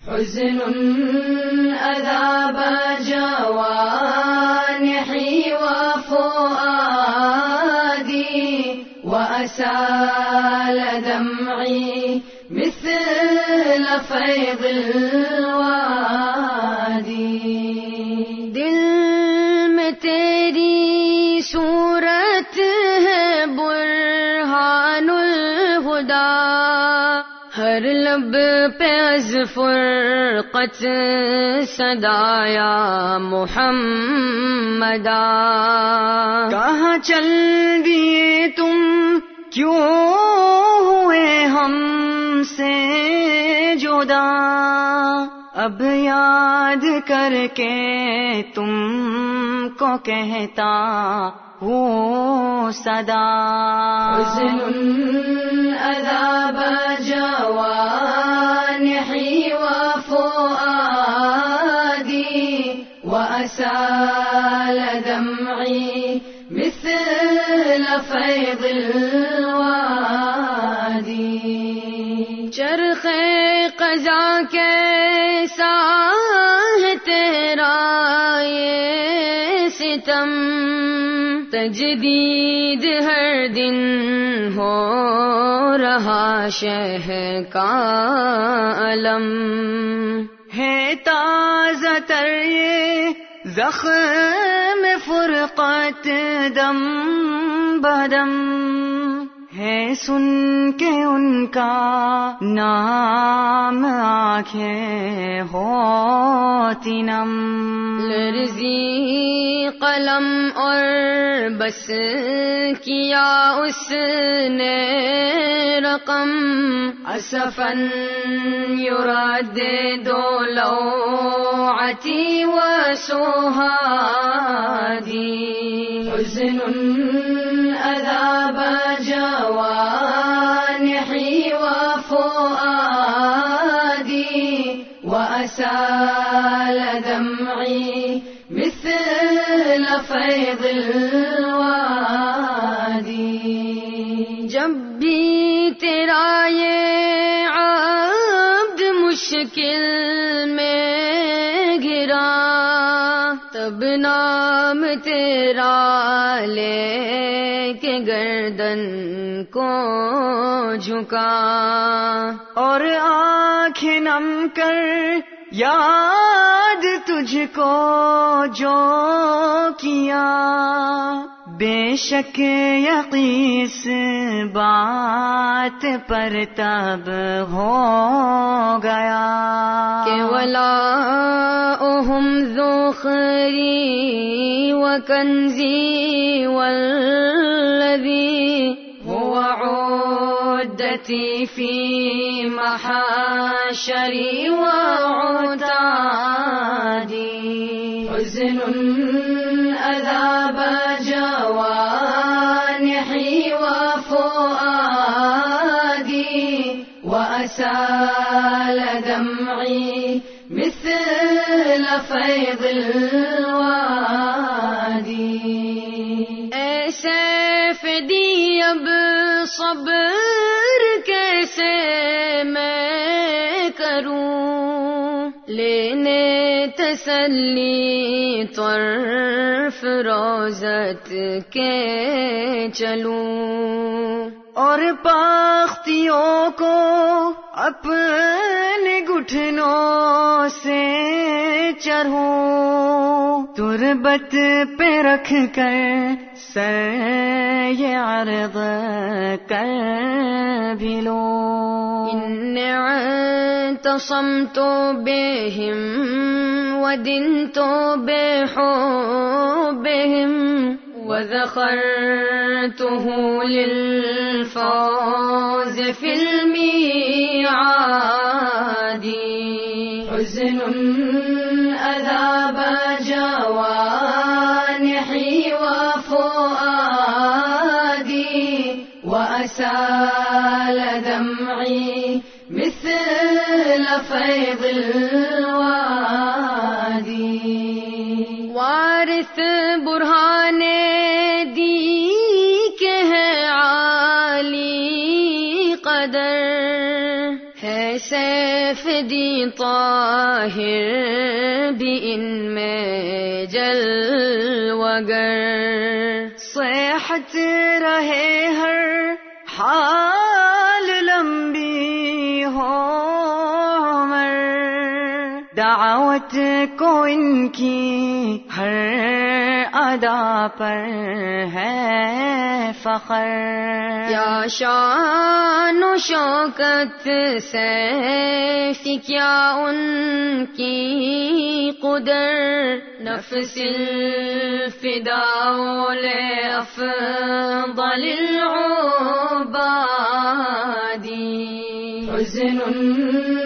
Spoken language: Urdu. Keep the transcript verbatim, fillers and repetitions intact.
حزن أذاب جوانحي وفؤادي وأسال دمعي مثل فيض الوادي. دل میں تیری صورت ہے برہان الہدا، ہر لب پہ از فرقت صدایا محمدا. کہاں چل دیے تم، کیوں ہوئے ہم سے جدا، اب یاد کر کے تم کو کہتا ہوں صدا. حزن أذاب جوانحي وفؤادي وأسال دمعي مثل فيض الوادي. چرخ قضا کیسا ہے تیرا یہ ستم، تجدید ہر دن ہو رہا شہ کا علم. ہے تازہ تر یہ زخم فرقت دم بدم، ہے سن کے ان کا نام آنکھیں ہوتی نم. لرزی قلم اور بس کیا اس نے رقم، اسفاً يردد لوعتي وسهادي. حزن أذاب جوانحي وفؤادي وأسال دمعي مثل فيض الوادي. جب بھی تیرا یہ عبد مشکل میں گھرا، تب نام تیرا لے کے گردن کو جھکا، اور آنکھیں نم کر یاد تجھ کو جو کیا. بے شک یقین اس بات پر تب ہو گیا کہ ولاؤہم ذخری وکنزی والذی هو عدتي في محاشري وعتادي. حزن أذاب جوانحي وفؤادي وأسال دمعي مثل فيض الوادي. ایسے فدی اب صبر کیسے میں کروں، لینے تسلی طرف روزت کے چلوں، اور پاختیوں کو اپنے گھٹنوں سے چرھوں، تربت پہ رکھ کر سر یہ عرض کر بھی لوں. ان اعتصمت بهم ودنت بحبهم وذخرته للفوز في الميعاد. حزن أذاب جوانحي وفؤادي وأسال دمعي مثل فيض الوادي. وارث برہان دی کے ہے عالی قدر، ہے سیف مہدی طاہر بھی ان میں جلوگر، صحت رہے ہر حال لمبی ہو عمر، دعوت کو ان کی ہر ادا پر ہے فخر، یا شان و شوکت سیف کیا ان کی قدر، نفس الفداء لأفضل العباد، حزن